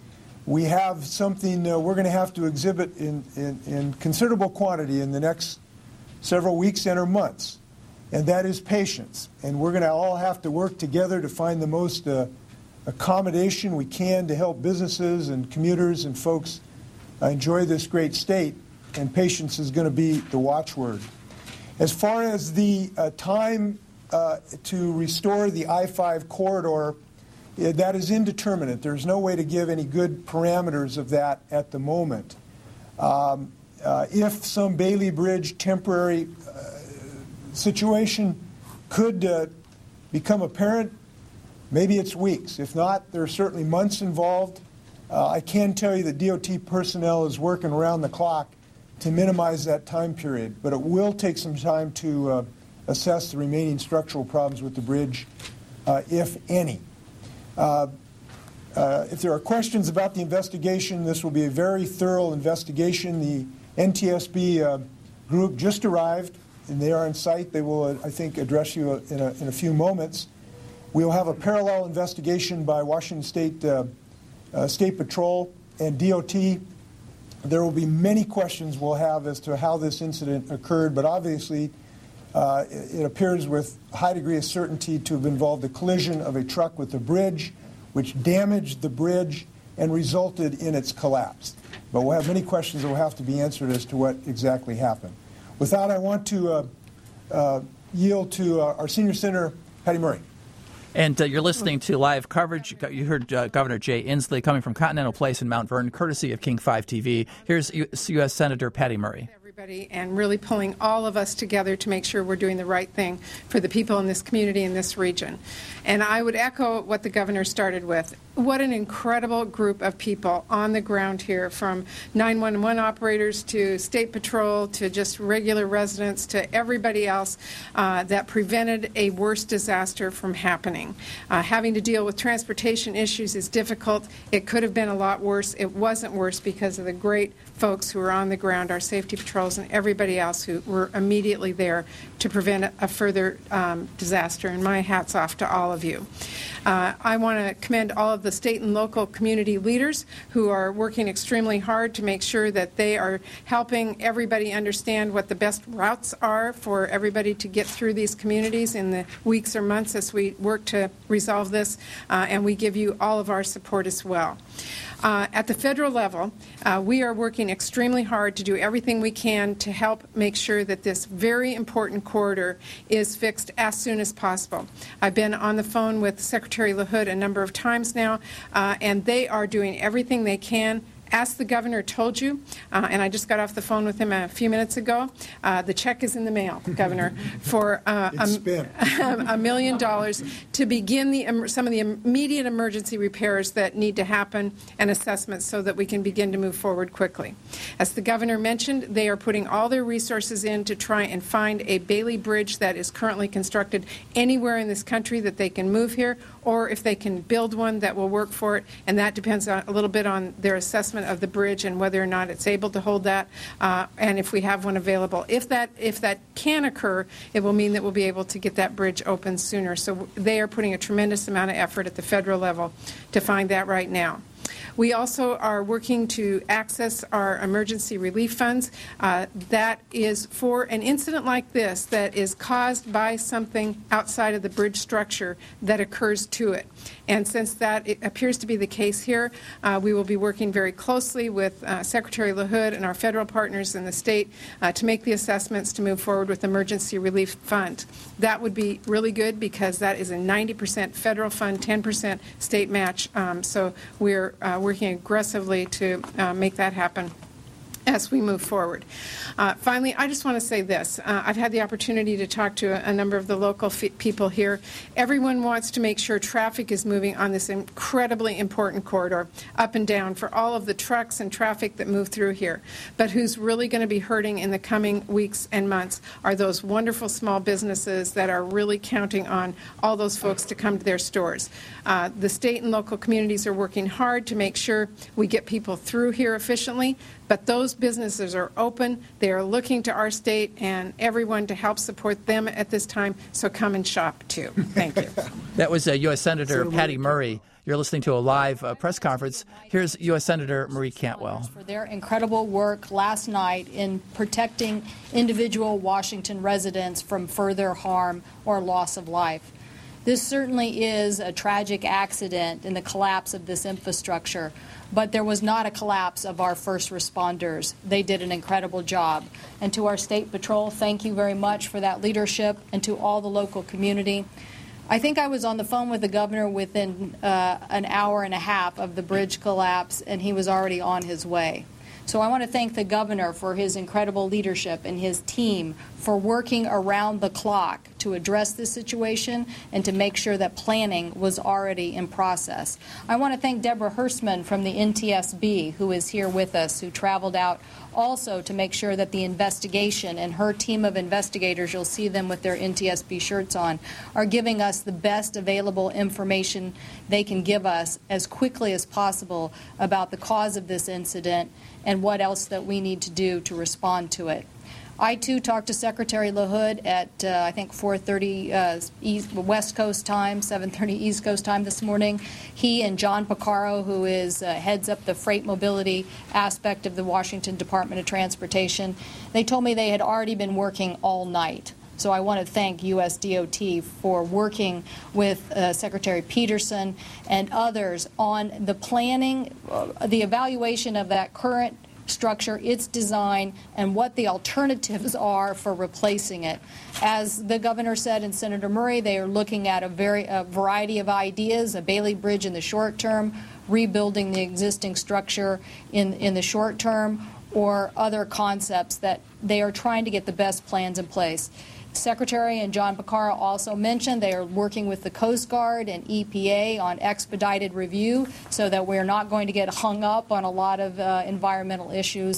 We have something uh, we're going to have to exhibit in, in, in considerable quantity in the next several weeks and or months, and that is patience. And we're going to all have to work together to find the most uh, accommodation we can to help businesses and commuters and folks uh, enjoy this great state, and patience is going to be the watchword. As far as the uh, time uh, to restore the I five corridor, that is indeterminate. There's no way to give any good parameters of that at the moment. Um, uh, if some Bailey Bridge temporary uh, situation could uh, become apparent, maybe it's weeks. If not, there are certainly months involved. Uh, I can tell you that D O T personnel is working around the clock to minimize that time period, but it will take some time to uh, assess the remaining structural problems with the bridge, uh, if any. Uh, uh, if there are questions about the investigation, this will be a very thorough investigation. The N T S B uh, group just arrived, and they are on site. They will, uh, I think, address you in a, in a few moments. We will have a parallel investigation by Washington State uh, uh, State Patrol and D O T. There will be many questions we'll have as to how this incident occurred, but obviously Uh, it, it appears with a high degree of certainty to have involved a collision of a truck with a bridge, which damaged the bridge and resulted in its collapse. But we'll have many questions that will have to be answered as to what exactly happened. With that, I want to uh, uh, yield to uh, our Senior Senator, Patty Murray. And uh, you're listening to live coverage. You heard uh, Governor Jay Inslee coming from Continental Place in Mount Vernon, courtesy of King five T V. Here's U S Senator Patty Murray. And really pulling all of us together to make sure we're doing the right thing for the people in this community, in this region. And I would echo what the governor started with. What an incredible group of people on the ground here, from nine one one operators to State Patrol to just regular residents to everybody else uh, that prevented a worse disaster from happening. Uh, having to deal with transportation issues is difficult. It could have been a lot worse. It wasn't worse because of the great folks who are on the ground, our safety patrols patrols, and everybody else who were immediately there to prevent a, a further um, disaster. And my hat's off to all of you. Uh, I want to commend all of the state and local community leaders who are working extremely hard to make sure that they are helping everybody understand what the best routes are for everybody to get through these communities in the weeks or months as we work to resolve this, uh, and we give you all of our support as well. Uh, at the federal level, uh, we are working extremely hard to do everything we can to help make sure that this very important corridor is fixed as soon as possible. I've been on the phone with Secretary LaHood a number of times now, uh, and they are doing everything they can. As the governor told you, uh, and I just got off the phone with him a few minutes ago, uh, the check is in the mail, Governor, for uh, a, a million dollars to begin the, some of the immediate emergency repairs that need to happen and assessments so that we can begin to move forward quickly. As the governor mentioned, they are putting all their resources in to try and find a Bailey Bridge that is currently constructed anywhere in this country that they can move here, or if they can build one that will work for it, and that depends on, a little bit on their assessment of the bridge and whether or not it's able to hold that, uh, and if we have one available. If that if that can occur, it will mean that we'll be able to get that bridge open sooner. So they are putting a tremendous amount of effort at the federal level to find that right now. We also are working to access our emergency relief funds. Uh, that is for an incident like this that is caused by something outside of the bridge structure that occurs to it. And since that it appears to be the case here, uh, we will be working very closely with uh, Secretary LaHood and our federal partners in the state uh, to make the assessments to move forward with emergency relief fund. That would be really good because that is a ninety percent federal fund, ten percent state match. Um, so we're uh, working aggressively to uh, make that happen as we move forward. Uh, finally, I just want to say this. Uh, I've had the opportunity to talk to a, a number of the local f- people here. Everyone wants to make sure traffic is moving on this incredibly important corridor up and down for all of the trucks and traffic that move through here. But who's really going to be hurting in the coming weeks and months are those wonderful small businesses that are really counting on all those folks to come to their stores. Uh, the state and local communities are working hard to make sure we get people through here efficiently, but those businesses are open. They are looking to our state and everyone to help support them at this time, so come and shop too. Thank you. That was uh, U S Senator Patty Murray. You're listening to a live uh, press conference. Here's U S Senator Marie Cantwell. For their incredible work last night in protecting individual Washington residents from further harm or loss of life. This certainly is a tragic accident in the collapse of this infrastructure, but there was not a collapse of our first responders. They did an incredible job. And to our State Patrol, thank you very much for that leadership, and to all the local community. I think I was on the phone with the governor within uh, an hour and a half of the bridge collapse, and he was already on his way. So I want to thank the governor for his incredible leadership and his team for working around the clock to address this situation and to make sure that planning was already in process. I want to thank Deborah Hirschman from the N T S B, who is here with us, who traveled out also to make sure that the investigation and her team of investigators, you'll see them with their N T S B shirts on, are giving us the best available information they can give us as quickly as possible about the cause of this incident and what else that we need to do to respond to it. I, too, talked to Secretary LaHood at, uh, I think, four thirty uh, East, West Coast time, seven thirty East Coast time this morning. He and John Picaro, who is uh, heads up the freight mobility aspect of the Washington Department of Transportation, they told me they had already been working all night. So I want to thank U S D O T for working with uh, Secretary Peterson and others on the planning, uh, the evaluation of that current structure, its design, and what the alternatives are for replacing it. As the governor said and Senator Murray, they are looking at a very a variety of ideas, a Bailey Bridge in the short term, rebuilding the existing structure in, in the short term, or other concepts that they are trying to get the best plans in place. Secretary and John Picaro also mentioned they are working with the Coast Guard and E P A on expedited review so that we're not going to get hung up on a lot of uh, environmental issues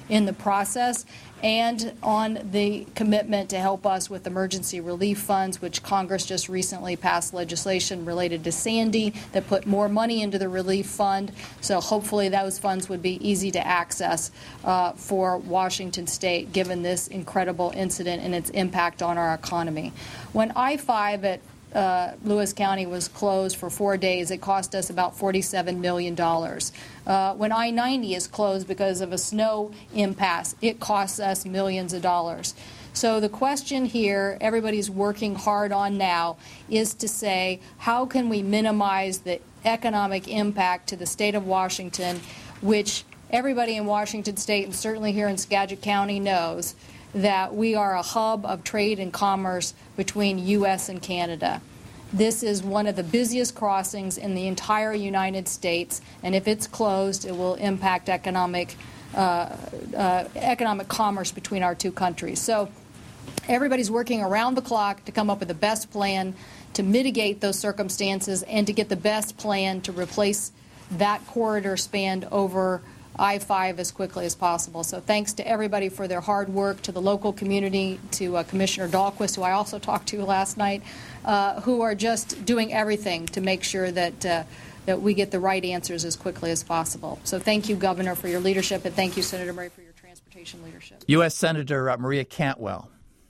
in the process, and on the commitment to help us with emergency relief funds, which Congress just recently passed legislation related to Sandy that put more money into the relief fund. So hopefully those funds would be easy to access uh, for Washington State, given this incredible incident and its impact on our economy. When I five at Uh, Lewis County was closed for four days, it cost us about forty-seven million dollars. Uh, when I ninety is closed because of a snow impasse, it costs us millions of dollars. So the question here, everybody's working hard on now, is to say, how can we minimize the economic impact to the state of Washington, which everybody in Washington State and certainly here in Skagit County knows that we are a hub of trade and commerce between U S and Canada. This is one of the busiest crossings in the entire United States, and if it's closed, it will impact economic uh, uh, economic commerce between our two countries. So everybody's working around the clock to come up with the best plan to mitigate those circumstances and to get the best plan to replace that corridor spanned over I five as quickly as possible. So thanks to everybody for their hard work, to the local community, to uh, Commissioner Dahlquist, who I also talked to last night, uh, who are just doing everything to make sure that uh, that we get the right answers as quickly as possible. So thank you, Governor, for your leadership, and thank you, Senator Murray, for your transportation leadership. U S. Senator uh, Maria Cantwell.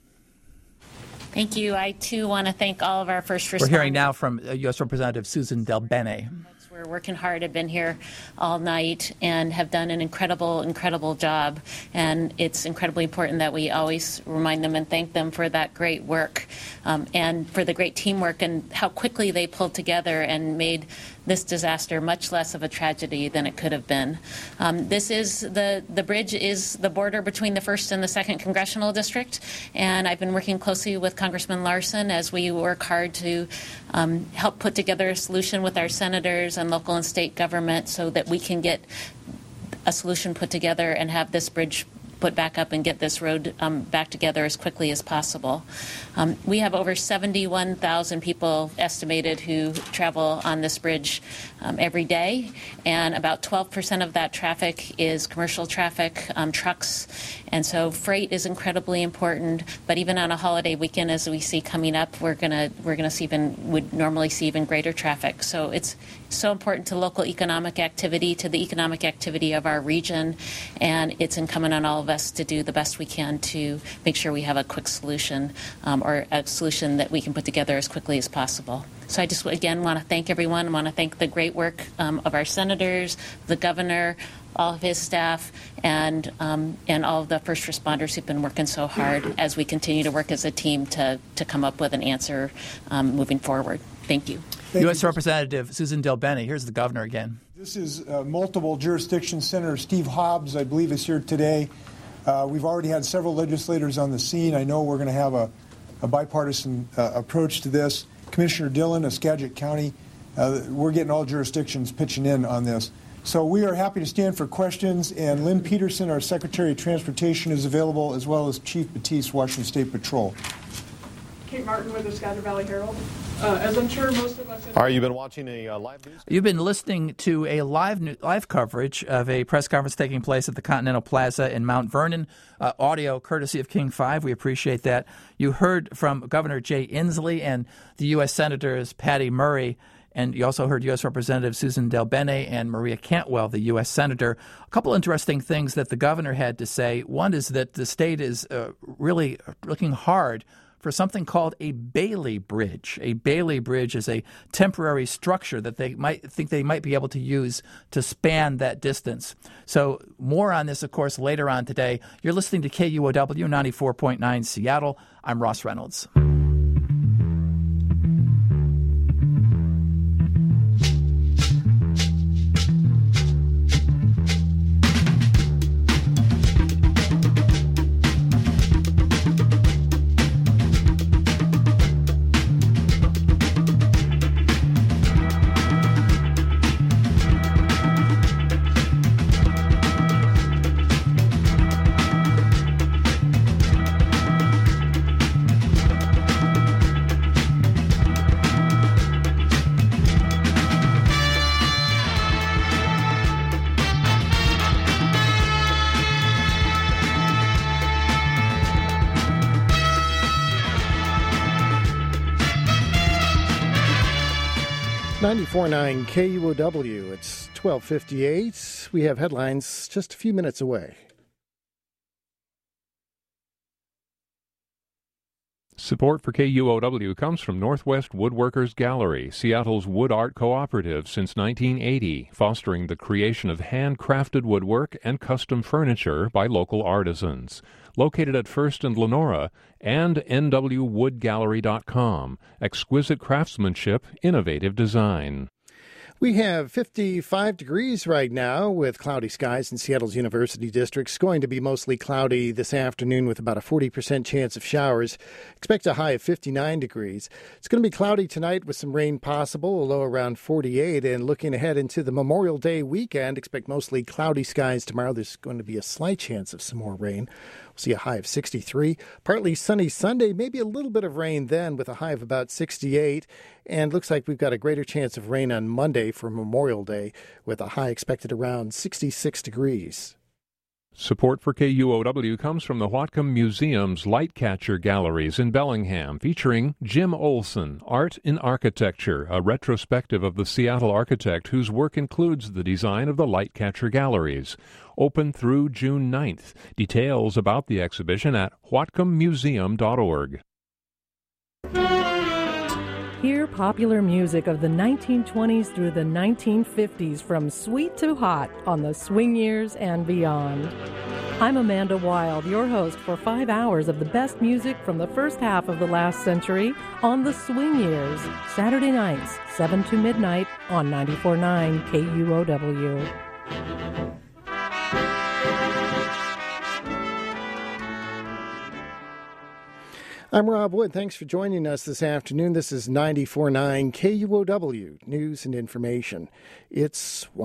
Thank you. I, too, want to thank all of our first responders. We're hearing now from uh, U S. Representative Susan DelBene. We're working hard. I've been here all night and have done an incredible, incredible job. And it's incredibly important that we always remind them and thank them for that great work um, and for the great teamwork and how quickly they pulled together and made this disaster much less of a tragedy than it could have been. Um, this is the, the bridge is the border between the first and the second congressional district, and I've been working closely with Congressman Larson as we work hard to um, help put together a solution with our senators and local and state government so that we can get a solution put together and have this bridge put back up and get this road um, back together as quickly as possible. Um, we have over seventy-one thousand people estimated who travel on this bridge um, every day, and about twelve percent of that traffic is commercial traffic, um, trucks, and so freight is incredibly important. But even on a holiday weekend, as we see coming up, we're gonna we're gonna see even would normally see even greater traffic. So it's so important to local economic activity, to the economic activity of our region, and it's incumbent on all of us to do the best we can to make sure we have a quick solution um, or a solution that we can put together as quickly as possible. So I just, again, want to thank everyone. I want to thank the great work um, of our senators, the governor, all of his staff, and um, and all of the first responders who've been working so hard as we continue to work as a team to, to come up with an answer um, moving forward. Thank you. Thank U S. You. Representative Susan DelBene. Here's the governor again. This is uh, multiple jurisdictions. Senator Steve Hobbs, I believe, is here today. Uh, we've already had several legislators on the scene. I know we're going to have a, a bipartisan uh, approach to this. Commissioner Dillon of Skagit County, uh, we're getting all jurisdictions pitching in on this. So we are happy to stand for questions, and Lynn Peterson, our Secretary of Transportation, is available, as well as Chief Batiste, Washington State Patrol. Kate Martin with the Skagit Valley Herald. Uh, as I'm sure most of us... All right, you've been watching a uh, live news? You've been listening to a live new, live coverage of a press conference taking place at the Continental Plaza in Mount Vernon. Uh, audio courtesy of King five. We appreciate that. You heard from Governor Jay Inslee and the U S. Senators Patty Murray, and you also heard U S. Representative Susan DelBene and Maria Cantwell, the U S. Senator. A couple interesting things that the governor had to say. One is that the state is uh, really looking hard for something called a Bailey Bridge. A Bailey Bridge is a temporary structure that they might think they might be able to use to span that distance. So more on this, of course, later on today. You're listening to K U O W ninety-four point nine Seattle. I'm Ross Reynolds. ninety-four point nine K U O W. It's twelve fifty-eight. We have headlines just a few minutes away. Support for K U O W comes from Northwest Woodworkers Gallery, Seattle's wood art cooperative since nineteen eighty, fostering the creation of handcrafted woodwork and custom furniture by local artisans. Located at First and Lenora, and N W wood gallery dot com. Exquisite craftsmanship, innovative design. We have fifty-five degrees right now with cloudy skies in Seattle's University District. It's going to be mostly cloudy this afternoon with about a forty percent chance of showers. Expect a high of fifty-nine degrees. It's going to be cloudy tonight with some rain possible, a low around forty-eight. And looking ahead into the Memorial Day weekend, expect mostly cloudy skies tomorrow. There's going to be a slight chance of some more rain. We'll see a high of sixty-three. Partly sunny Sunday, maybe a little bit of rain then with a high of about sixty-eight. And looks like we've got a greater chance of rain on Monday for Memorial Day with a high expected around sixty-six degrees. Support for K U O W comes from the Whatcom Museum's Lightcatcher Galleries in Bellingham, featuring Jim Olson, Art in Architecture, a retrospective of the Seattle architect whose work includes the design of the Lightcatcher Galleries. Open through June ninth. Details about the exhibition at whatcom museum dot org. Hear popular music of the nineteen twenties through the nineteen fifties from sweet to hot on the swing years and beyond. I'm Amanda Wild, your host for five hours of the best music from the first half of the last century on the swing years, Saturday nights, seven to midnight on ninety-four point nine K U O W. I'm Rob Wood. Thanks for joining us this afternoon. This is ninety-four point nine K U O W, News and Information. It's